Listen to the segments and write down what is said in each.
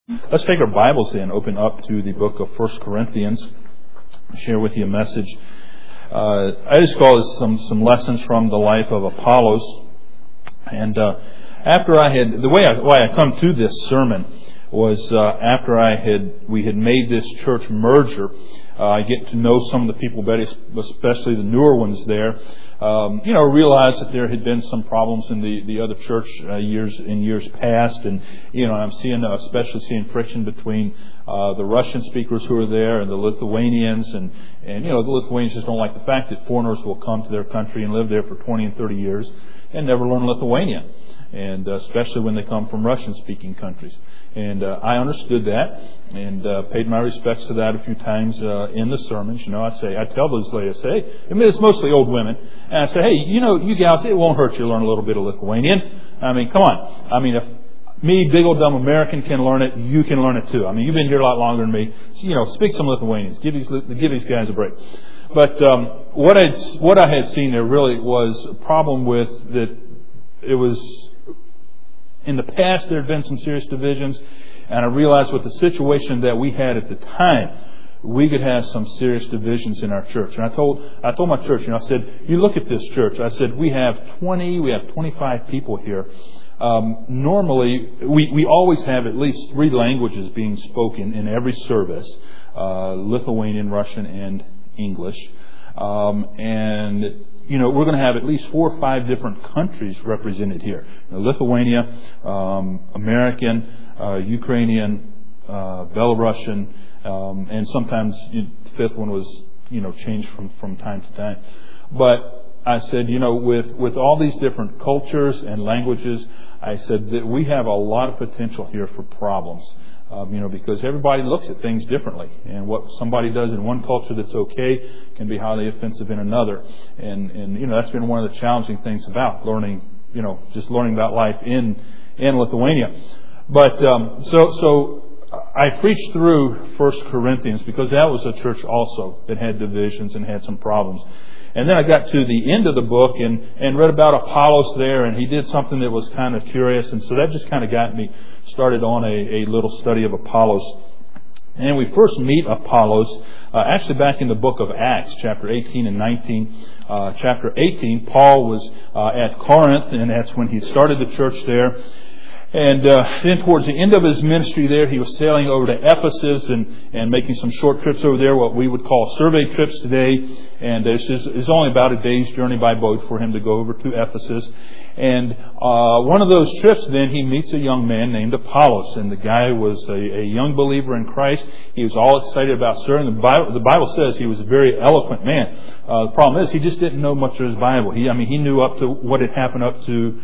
Let's take our Bibles and open up to the book of 1 Corinthians. I'll share with you a message. I just call this some lessons from the life of Apollos. And why I come to this sermon was after we had made this church merger. I get to know some of the people better, especially the newer ones there. Realized that there had been some problems in the other church years past, and I'm especially seeing friction between the Russian speakers who are there and the Lithuanians, and the Lithuanians just don't like the fact that foreigners will come to their country and live there for 20 and 30 years and never learn Lithuanian, and especially when they come from Russian-speaking countries. And I understood that and paid my respects to that a few times in the sermons. I tell those ladies, it's mostly old women, and I say, hey, you gals, it won't hurt you to learn a little bit of Lithuanian. I mean, come on. If me, big old dumb American, can learn it, you can learn it too. You've been here a lot longer than me. So, speak some Lithuanians. Give these guys a break. But what I had seen there really was a problem with that. It was, in the past, there had been some serious divisions, and I realized with the situation that we had at the time, we could have some serious divisions in our church. And I told my church, I said, you look at this church. I said, we have 25 people here. Normally, we always have at least 3 languages being spoken in every service: Lithuanian, Russian, and English. We're going to have at least 4 or 5 different countries represented here: Lithuania, American, Ukrainian, Belarusian, and sometimes the 5th one was changed from time to time. But I said, with all these different cultures and languages, I said that we have a lot of potential here for problems. Because everybody looks at things differently, and what somebody does in one culture that's okay can be highly offensive in another, and that's been one of the challenging things about learning, just learning about life in Lithuania. But so I preached through 1 Corinthians because that was a church also that had divisions and had some problems. And then I got to the end of the book and read about Apollos there, and he did something that was kind of curious, and so that just kind of got me started on a little study of Apollos. And we first meet Apollos actually back in the book of Acts, chapter 18 and 19. Chapter 18, Paul was at Corinth, and that's when he started the church there. And then towards the end of his ministry there, he was sailing over to Ephesus and making some short trips over there, what we would call survey trips today. And it's only about a day's journey by boat for him to go over to Ephesus. And one of those trips, then, he meets a young man named Apollos. And the guy was a young believer in Christ. He was all excited about serving. The Bible says he was a very eloquent man. The problem is he just didn't know much of his Bible. He knew up to what had happened up to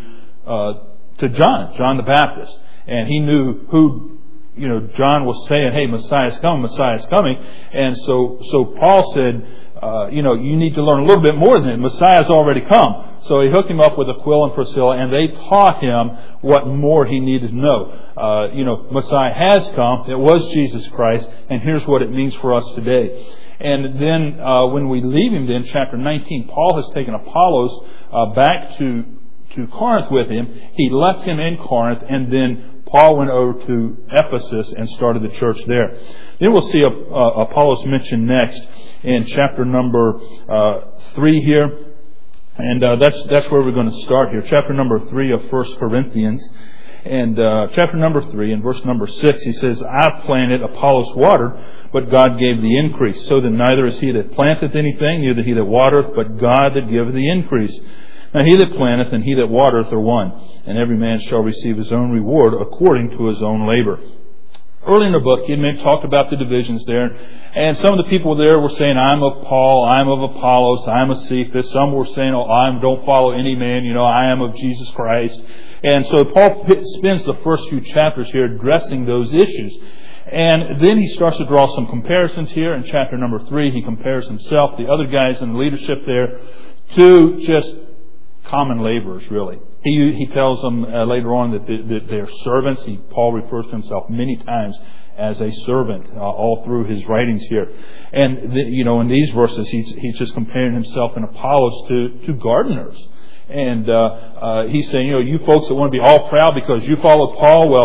John the Baptist. And he knew who, John was saying, hey, Messiah's coming. And so Paul said, you need to learn a little bit more than that. Messiah's already come. So he hooked him up with Aquila and Priscilla, and they taught him what more he needed to know. Messiah has come. It was Jesus Christ, and here's what it means for us today. And then when we leave him, then, chapter 19, Paul has taken Apollos back to Corinth with him. He left him in Corinth, and then Paul went over to Ephesus and started the church there. Then we'll see Apollos mentioned next in chapter number 3 here. And that's where we're going to start here. Chapter number 3 of 1 Corinthians. And chapter number 3 and verse number 6, he says, I planted, Apollos watered, but God gave the increase. So that neither is he that planteth anything, neither he that watereth, but God that giveth the increase. Now he that planteth and he that watereth are one, and every man shall receive his own reward according to his own labor. Early in the book, he had talked about the divisions there, and some of the people there were saying, I'm of Paul, I'm of Apollos, I'm of Cephas. Some were saying, I don't follow any man, I am of Jesus Christ. And so Paul spends the first few chapters here addressing those issues. And then he starts to draw some comparisons here. In chapter number 3, he compares himself, the other guys in the leadership there, to just common laborers, really. He tells them later on that they're servants. Paul refers to himself many times as a servant all through his writings here. And in these verses, he's just comparing himself and Apollos to gardeners. And he's saying, you folks that want to be all proud because you followed Paul, well,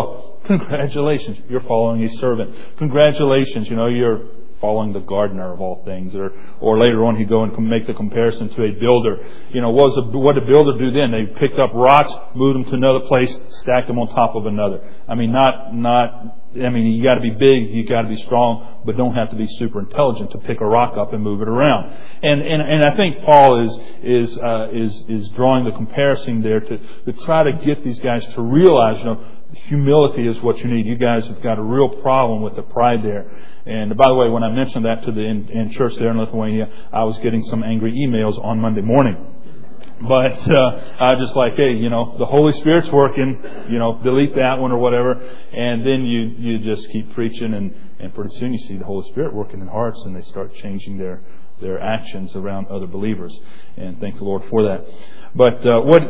Congratulations, you're following a servant. Congratulations, you're following the gardener of all things. Or later on, he'd go and make the comparison to a builder. What did a builder do then? They picked up rocks, moved them to another place, stacked them on top of another. You got to be big, you got to be strong, but don't have to be super intelligent to pick a rock up and move it around. And I think Paul is drawing the comparison there to try to get these guys to realize, humility is what you need. You guys have got a real problem with the pride there. And by the way, when I mentioned that to in church there in Lithuania, I was getting some angry emails on Monday morning. But I was just like, hey, the Holy Spirit's working, delete that one or whatever. And then you just keep preaching, and pretty soon you see the Holy Spirit working in hearts, and they start changing their actions around other believers. And thank the Lord for that. But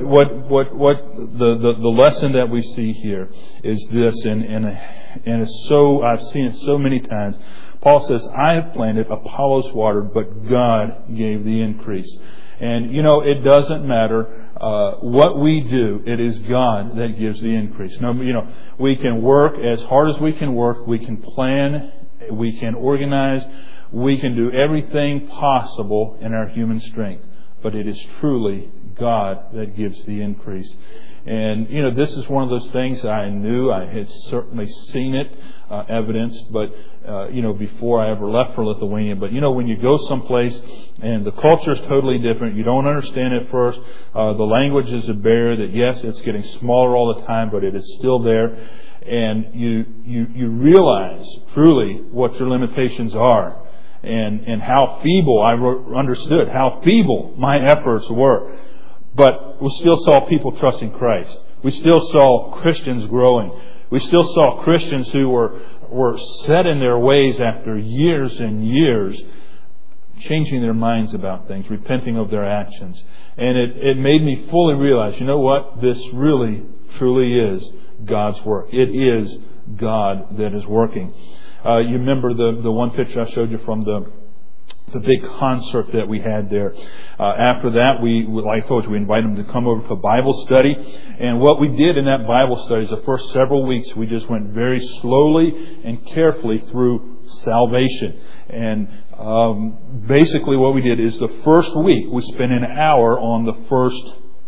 what the lesson that we see here is this, and it's so, I've seen it so many times. Paul says, I have planted, Apollos watered, but God gave the increase. And, it doesn't matter what we do. It is God that gives the increase. We can work as hard as we can work. We can plan. We can organize. We can do everything possible in our human strength. But it is truly God that gives the increase. And, this is one of those things I knew. I had certainly seen it evidenced, but, before I ever left for Lithuania. But, when you go someplace and the culture is totally different, you don't understand it first. The language is a barrier that, yes, it's getting smaller all the time, but it is still there. And you realize truly what your limitations are. And how feeble, I understood how feeble my efforts were. But we still saw people trusting Christ. We still saw Christians growing. We still saw Christians who were set in their ways after years and years, changing their minds about things, repenting of their actions. And it made me fully realize, what? This really, truly is God's work. It is God that is working. You remember the one picture I showed you from the big concert that we had there. After that, like I told you, we invited them to come over to a Bible study. And what we did in that Bible study is the first several weeks, we just went very slowly and carefully through salvation. And basically what we did is the first week, we spent an hour on the first.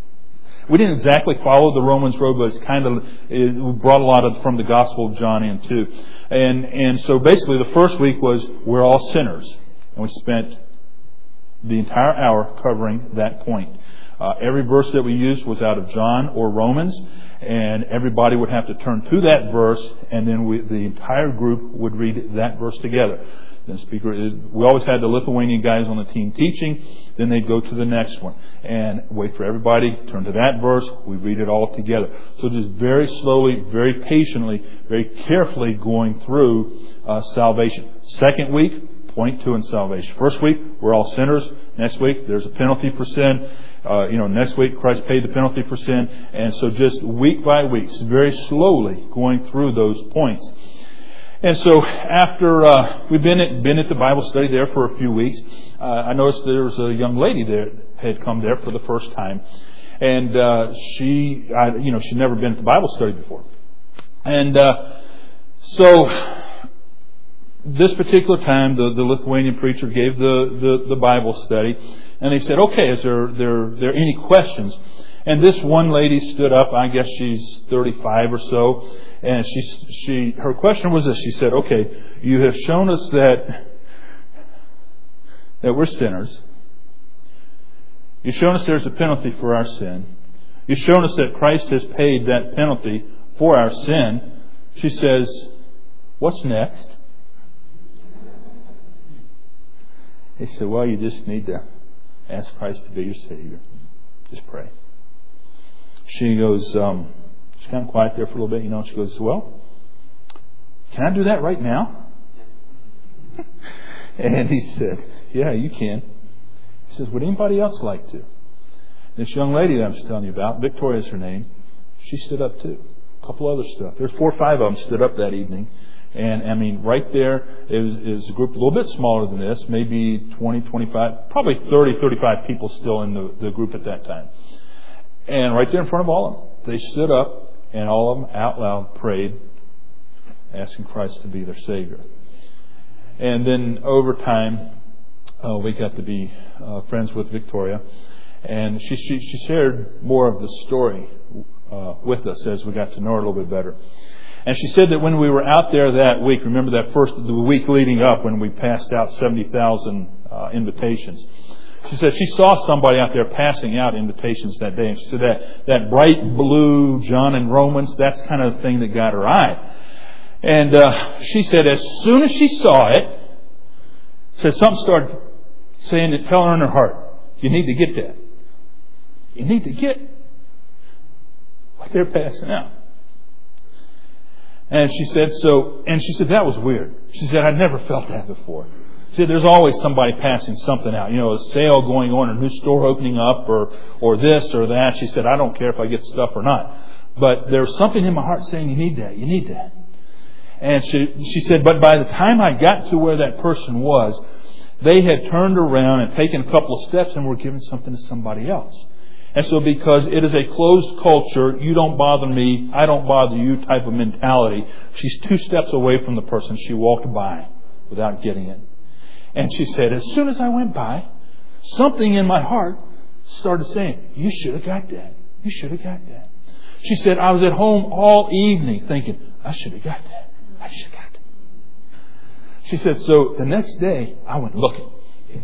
We didn't exactly follow the Romans road, but we brought a lot from the Gospel of John in too. And so basically the first week was, we're all sinners. And we spent the entire hour covering that point. Every verse that we used was out of John or Romans, and everybody would have to turn to that verse, and then the entire group would read that verse together. Then we always had the Lithuanian guys on the team teaching. Then they'd go to the next one and wait for everybody, turn to that verse. We read it all together. So just very slowly, very patiently, very carefully going through salvation. Second week, point 2 in salvation. First week, we're all sinners. Next week, there's a penalty for sin. Next week, Christ paid the penalty for sin. And so just week by week, very slowly going through those points. And so after we've been at the Bible study there for a few weeks, I noticed there was a young lady that had come there for the first time. And she'd never been at the Bible study before. And so this particular time, the Lithuanian preacher gave the Bible study, and they said, "Okay, is there any questions?" And this one lady stood up. I guess she's 35 or so, and her question was this. She said, "Okay, you have shown us that we're sinners. You've shown us there's a penalty for our sin. You've shown us that Christ has paid that penalty for our sin." She says, "What's next?" He said, "Well, you just need to ask Christ to be your Savior. Just pray." She goes, she's kind of quiet there for a little bit, She goes, "Well, can I do that right now?" And he said, "Yeah, you can." He says, "Would anybody else like to?" This young lady that I'm telling you about, Victoria is her name, she stood up too. A couple other stuff. There's 4 or 5 of them stood up that evening. And right there is a group a little bit smaller than this, maybe 20, 25, probably 30, 35 people still in the group at that time. And right there in front of all of them, they stood up and all of them out loud prayed, asking Christ to be their Savior. And then over time, we got to be friends with Victoria. And she shared more of the story with us as we got to know her a little bit better. And she said that when we were out there that week, remember the week leading up when we passed out 70,000 invitations. She said she saw somebody out there passing out invitations that day. And she said that bright blue John and Romans, that's kind of the thing that got her eye. And she said as soon as she saw it, said something started saying it, telling her in her heart, you need to get that. You need to get what they're passing out. And she said, that was weird. She said, I'd never felt that before. She said, there's always somebody passing something out. A sale going on, a new store opening up, or this or that. She said, I don't care if I get stuff or not. But there's something in my heart saying, you need that, you need that. And she said, but by the time I got to where that person was, they had turned around and taken a couple of steps and were giving something to somebody else. And so because it is a closed culture, you don't bother me, I don't bother you type of mentality, she's 2 steps away from the person. She walked by without getting it. And she said, as soon as I went by, something in my heart started saying, you should have got that. You should have got that. She said, I was at home all evening thinking, I should have got that. I should have got that. She said, so the next day I went looking.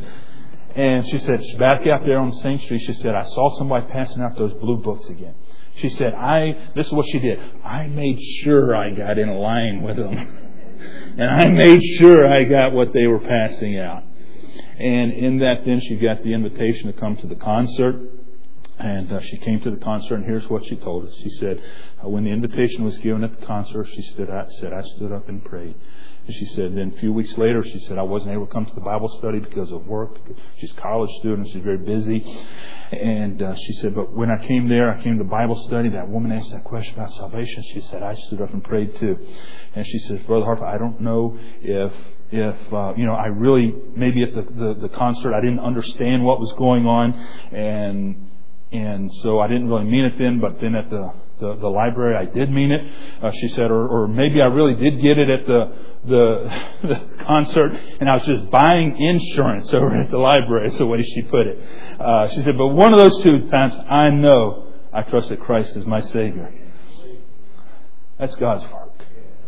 And she said, back out there on the same street, she said, I saw somebody passing out those blue books again. She said, this is what she did. I made sure I got in line with them. And I made sure I got what they were passing out. And in that then she got the invitation to come to the concert. And she came to the concert, and here's what she told us. She said, when the invitation was given at the concert, she said, I stood up and prayed. And she said, then a few weeks later, she said, I wasn't able to come to the Bible study because of work. She's a college student. She's very busy. And she said, but when I came there, I came to Bible study. That woman asked that question about salvation. She said, I stood up and prayed too. And she said, Brother Harper, I don't know if I really, maybe at the concert, I didn't understand what was going on. And so I didn't really mean it then, but then at the library I did mean it. She said, or maybe I really did get it at the concert, and I was just buying insurance over at the library. That's the way she put it. She said, but one of those 2 times, I know I trusted Christ as my Savior. That's God's work.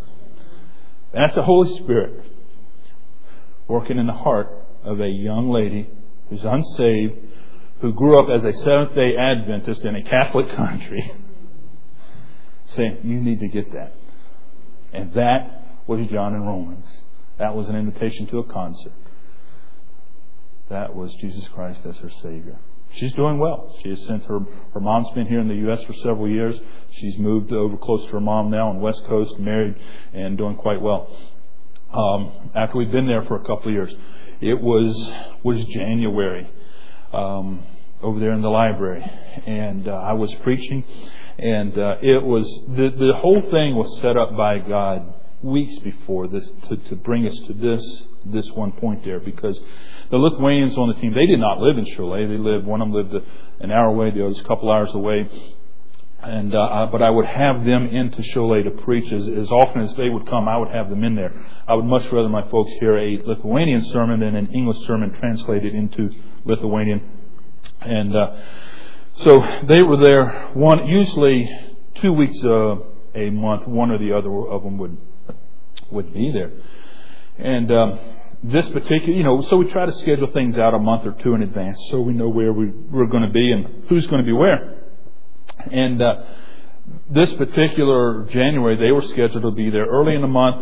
And that's the Holy Spirit working in the heart of a young lady who's unsaved, who grew up as a Seventh-day Adventist in a Catholic country, saying, you need to get that. And that was John and Romans. That was an invitation to a concert. That was Jesus Christ as her Savior. She's doing well. She has sent her mom's been here in the U.S. for several years. She's moved over close to her mom now on the West Coast, married, and doing quite well. After we'd been there for a couple of years, it was January. Over there in the library, and I was preaching, and it was the whole thing was set up by God weeks before this to bring us to this one point there, because the Lithuanians on the team, they did not live in Šiauliai. One of them lived an hour away, the other's a couple hours away. And but I would have them into Šiauliai to preach as often as they would come. I would have them in there. I would much rather my folks hear a Lithuanian sermon than an English sermon translated into Lithuanian. And so they were there usually 2 weeks a month. One or the other of them would be there. And this particular, so we try to schedule things out a month or 2 in advance so we know where we're going to be and who's going to be where. And this particular January, they were scheduled to be there early in the month,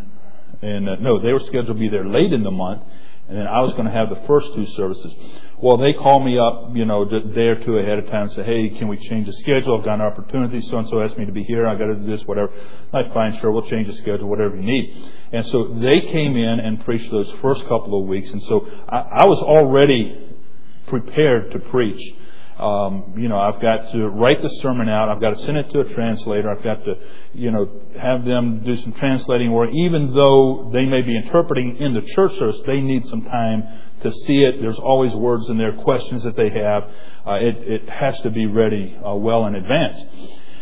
they were scheduled to be there late in the month, and then I was going to have the first 2 services. Well, they called me up, a day or 2 ahead of time and said, hey, can we change the schedule? I've got an opportunity. So-and-so asked me to be here. I got to do this, whatever. I'm fine, sure, we'll change the schedule, whatever you need. And so they came in and preached those first couple of weeks. And so I was already prepared to preach. I've got to write the sermon out. I've got to send it to a translator. I've got to, have them do some translating work. Even though they may be interpreting in the church service, they need some time to see it. There's always words in there, questions that they have. It has to be ready well in advance.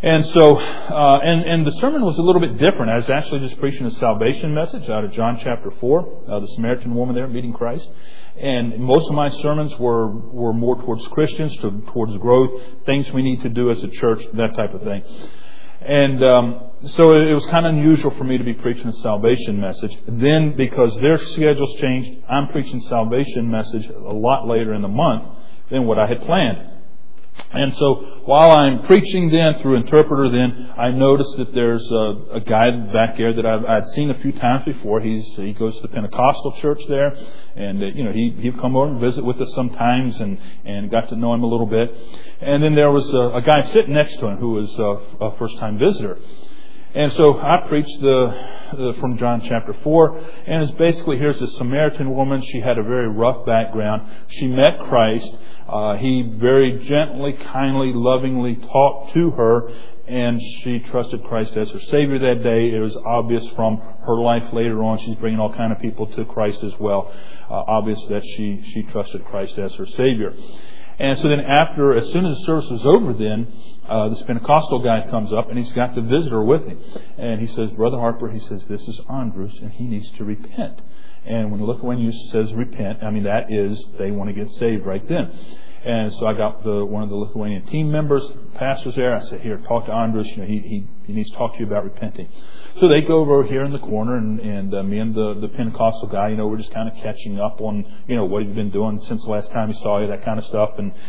And so, and the sermon was a little bit different. I was actually just preaching a salvation message out of John chapter 4, the Samaritan woman there meeting Christ. And most of my sermons were more towards Christians, towards growth, things we need to do as a church, that type of thing. And so it was kind of unusual for me to be preaching a salvation message. Then, because their schedules changed, I'm preaching salvation message a lot later in the month than what I had planned. And so while I'm preaching then through interpreter, then I noticed that there's a guy back there that I'd seen a few times before. He goes to the Pentecostal church there, and he'd come over and visit with us sometimes, and got to know him a little bit. And then there was a guy sitting next to him who was a first-time visitor. And so I preached from John chapter 4, and it's basically, here's a Samaritan woman. She had a very rough background. She met Christ. He very gently, kindly, lovingly talked to her, and she trusted Christ as her Savior that day. It was obvious from her life later on. She's bringing all kind of people to Christ as well. Obvious that she trusted Christ as her Savior. And so then as soon as the service was over then, this Pentecostal guy comes up, and he's got the visitor with him. And he says, Brother Harper, he says, this is Andrus, and he needs to repent. And when the Lithuanian says repent, that is, they want to get saved right then. And so I got one of the Lithuanian team members, pastors there. I said, here, talk to Andrus. He needs to talk to you about repenting. So they go over here in the corner, and me and the Pentecostal guy, we're just kind of catching up on, what you've been doing since the last time he saw you, that kind of stuff,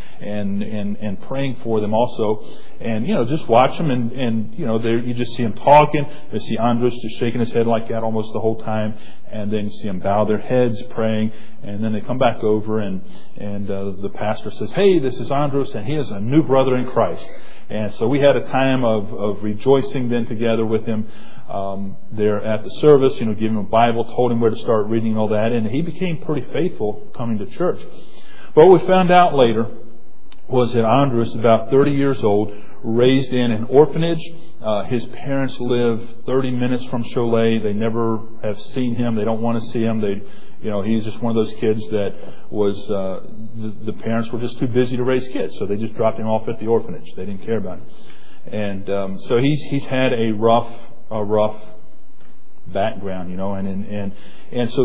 and praying for them also. And, just watch them, and you just see them talking. You see Andrus just shaking his head like that almost the whole time. And then you see them bow their heads praying, and then they come back over, and the pastor says, hey, this is Andrus, and he is a new brother in Christ. And so we had a time of rejoicing then together with him there at the service, giving him a Bible, told him where to start reading, all that, and he became pretty faithful coming to church. But what we found out later was that Andrus, about 30 years old, raised in an orphanage. His parents live 30 minutes from Cholet. They never have seen him. They don't want to see him. He's just one of those kids that was, the parents were just too busy to raise kids. So they just dropped him off at the orphanage. They didn't care about him. And so he's had a rough background, and so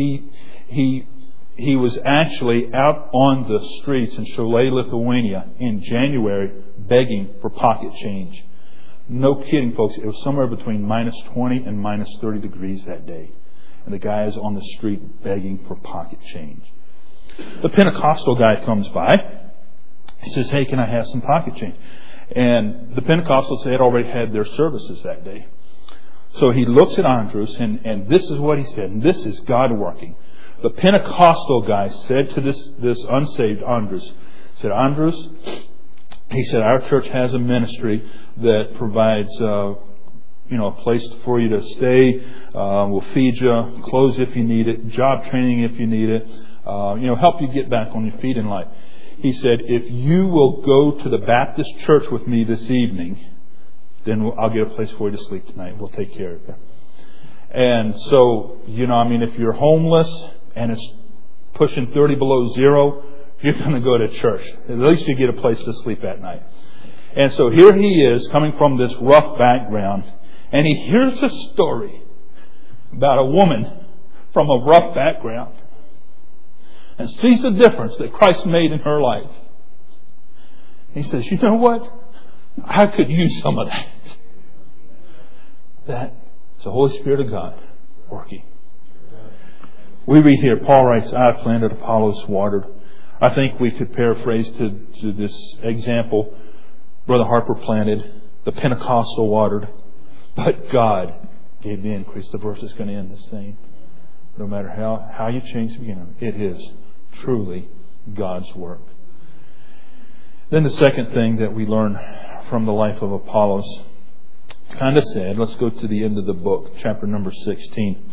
he was actually out on the streets in Cholet, Lithuania in January begging for pocket change. No kidding, folks. It was somewhere between minus 20 and minus 30 degrees that day. And the guy is on the street begging for pocket change. The Pentecostal guy comes by. He says, hey, can I have some pocket change? And the Pentecostals had already had their services that day. So he looks at Andrus, and this is what he said, and this is God working. The Pentecostal guy said to this unsaved Andrus, said, Andrus, he said, our church has a ministry that provides, a place for you to stay. We'll feed you, clothes if you need it, job training if you need it, help you get back on your feet in life. He said, if you will go to the Baptist church with me this evening, then I'll get a place for you to sleep tonight. We'll take care of you. And so, if you're homeless and it's pushing 30 below zero, you're going to go to church. At least you get a place to sleep at night. And so here he is coming from this rough background, and he hears a story about a woman from a rough background and sees the difference that Christ made in her life. He says, you know what? I could use some of that. That's the Holy Spirit of God working. We read here, Paul writes, I planted, Apollos watered. I think we could paraphrase to this example. Brother Harper planted, the Pentecostal watered, but God gave the increase. The verse is going to end the same. No matter how you change the beginning, it is truly God's work. Then the second thing that we learn from the life of Apollos, it's kind of sad. Let's go to the end of the book, chapter number 16.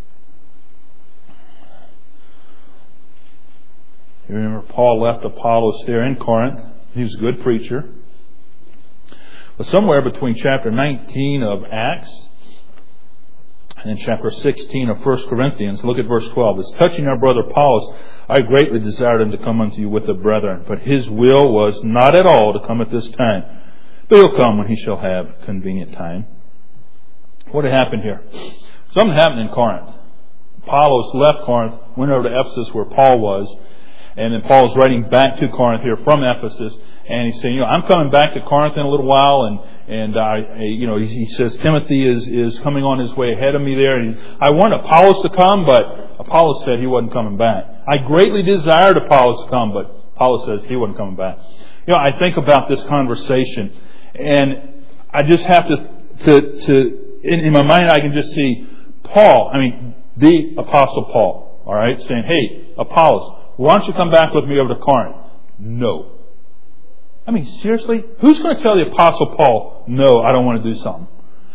You remember Paul left Apollos there in Corinth. He was a good preacher. But somewhere between chapter 19 of Acts and chapter 16 of 1 Corinthians, look at verse 12. It's touching our brother Apollos. I greatly desired him to come unto you with the brethren, but his will was not at all to come at this time. But He'll come when He shall have convenient time. What had happened here? Something happened in Corinth. Apollos left Corinth, went over to Ephesus where Paul was, and then Paul's writing back to Corinth here from Ephesus, and he's saying, I'm coming back to Corinth in a little while, and he says Timothy is coming on his way ahead of me there. And I want Apollos to come, but Apollos said he wasn't coming back. I greatly desired Apollos to come, but Apollos says he wasn't coming back. I think about this conversation, and I just have to in my mind, I can just see Paul, the Apostle Paul, all right, saying, hey, Apollos, why don't you come back with me over to Corinth? No. Seriously? Who's going to tell the Apostle Paul, no, I don't want to do something?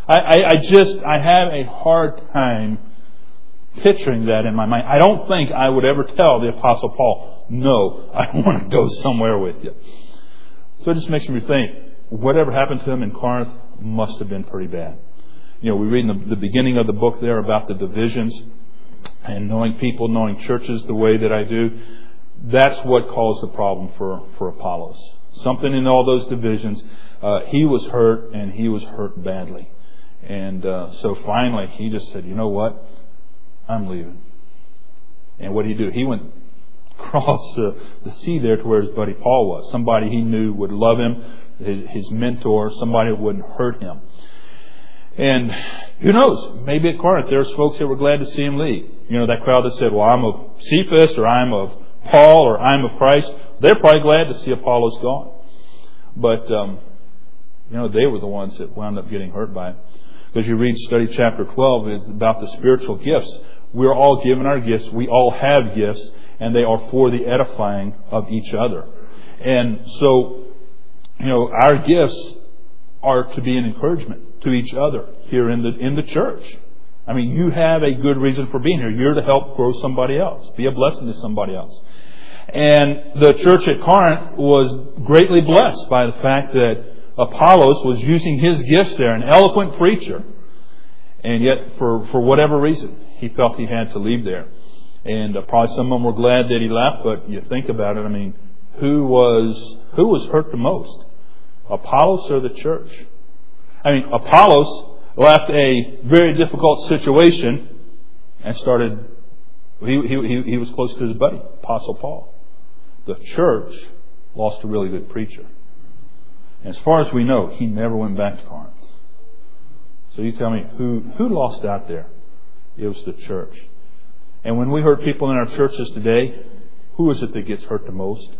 I have a hard time picturing that in my mind. I don't think I would ever tell the Apostle Paul, no, I don't want to go somewhere with you. So it just makes me think, whatever happened to him in Corinth must have been pretty bad. We read in the beginning of the book there about the divisions and knowing people, knowing churches the way that I do. That's what caused the problem for Apollos. Something in all those divisions. He was hurt, and he was hurt badly. And so finally he just said, you know what? I'm leaving. And what did he do? He went across the sea there to where his buddy Paul was. Somebody he knew would love him, his mentor, somebody that wouldn't hurt him. And who knows? Maybe at Corinth there's folks that were glad to see him leave. That crowd that said, well, I'm of Cephas, or I'm of Paul, or I'm of Christ. They're probably glad to see Apollos gone. But, they were the ones that wound up getting hurt by it. Because you read, study chapter 12, it's about the spiritual gifts. We're all given our gifts. We all have gifts, and they are for the edifying of each other. And so, our gifts are to be an encouragement to each other here in the church. You have a good reason for being here. You're to help grow somebody else, be a blessing to somebody else. And the church at Corinth was greatly blessed by the fact that Apollos was using his gifts there, an eloquent preacher. And yet, for whatever reason, he felt he had to leave there. And probably some of them were glad that he left, but you think about it, who was hurt the most? Apollos or the church? Apollos left a very difficult situation and started, he was close to his buddy, Apostle Paul. The church lost a really good preacher. And as far as we know, he never went back to Corinth. So you tell me, who lost out there? It was the church. And when we hurt people in our churches today, who is it that gets hurt the most?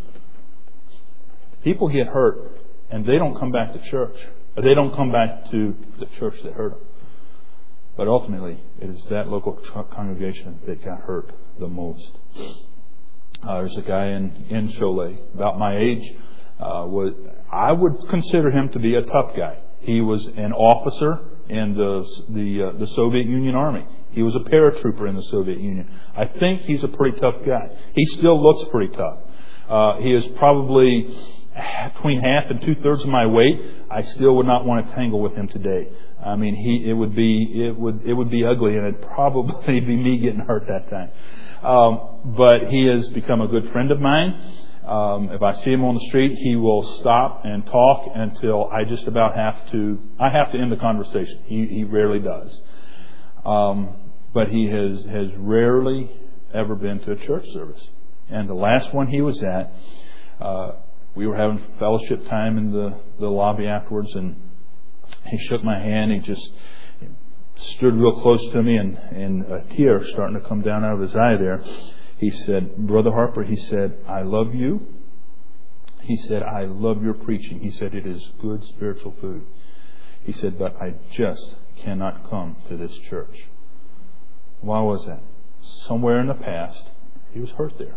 People get hurt and they don't come back to church. Or they don't come back to the church that hurt them. But ultimately, it is that local congregation that got hurt the most. There's a guy in Cholet, about my age. I would consider him to be a tough guy. He was an officer in the Soviet Union Army. He was a paratrooper in the Soviet Union. I think he's a pretty tough guy. He still looks pretty tough. He is probably between half and 2/3 of my weight. I still would not want to tangle with him today. It would be ugly, and it'd probably be me getting hurt that time. But he has become a good friend of mine. If I see him on the street, he will stop and talk until I just about have to end the conversation. He rarely does. But he has rarely ever been to a church service. And the last one he was at, we were having fellowship time in the lobby afterwards, and he shook my hand. He just stood real close to me, and a tear starting to come down out of his eye there. He said, "Brother Harper," he said, "I love you." He said, "I love your preaching." He said, "It is good spiritual food." He said, "But I just cannot come to this church." Why was that? Somewhere in the past, he was hurt there.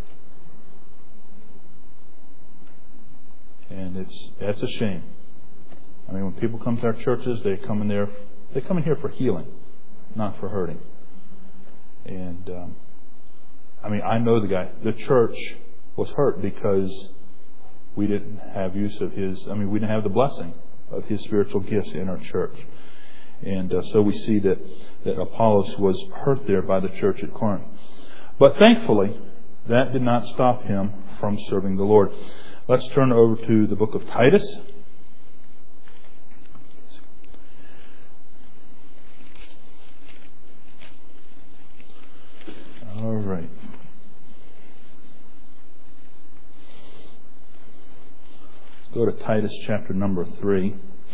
And that's a shame. When people come to our churches, they come in here for healing, not for hurting. And I know the guy. The church was hurt because we didn't have use of his. We didn't have the blessing of his spiritual gifts in our church. And so we see that Apollos was hurt there by the church at Corinth. But thankfully, that did not stop him from serving the Lord. Let's turn over to the book of Titus. Go to Titus chapter number 3.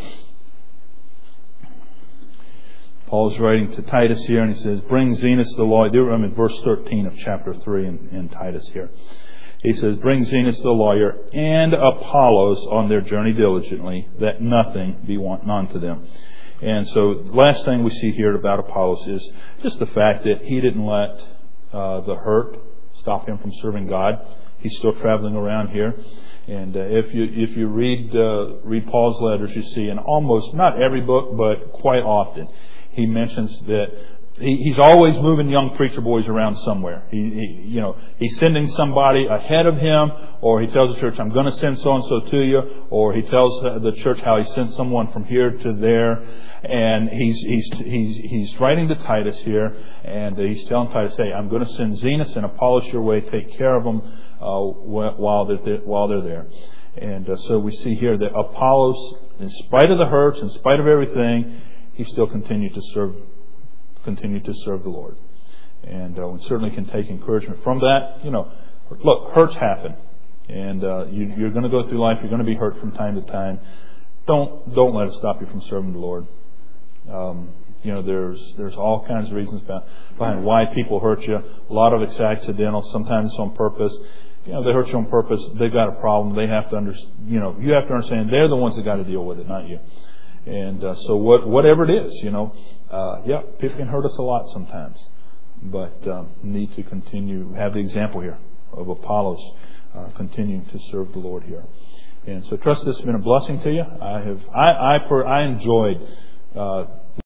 Paul's writing to Titus here, and he says, bring Zenas the lawyer. I'm in verse 13 of chapter 3 in Titus here. He says, bring Zenas the lawyer and Apollos on their journey diligently, that nothing be wanting unto them. And so the last thing we see here about Apollos is just the fact that he didn't let the hurt stop him from serving God. He's still traveling around here. And if you read Paul's letters, you see in almost, not every book, but quite often, he mentions that he's always moving young preacher boys around somewhere. He's sending somebody ahead of him, or he tells the church, I'm going to send so-and-so to you, or he tells the church how he sent someone from here to there. And he's writing to Titus here, and he's telling Titus, hey, I'm going to send Zenas and Apollos your way. Take care of them while they're there. And so we see here that Apollos, in spite of the hurts, in spite of everything, he still continued to serve the Lord. And we certainly can take encouragement from that. Look, hurts happen. And you're going to go through life. You're going to be hurt from time to time. Don't let it stop you from serving the Lord. There's all kinds of reasons behind why people hurt you. A lot of it's accidental. Sometimes it's on purpose. They hurt you on purpose. They've got a problem. They have to understand. You have to understand they're the ones that got to deal with it, not you. And so whatever it is, people can hurt us a lot sometimes, but need to continue. Have the example here of Apollos continuing to serve the Lord here. And so, trust this has been a blessing to you. I enjoyed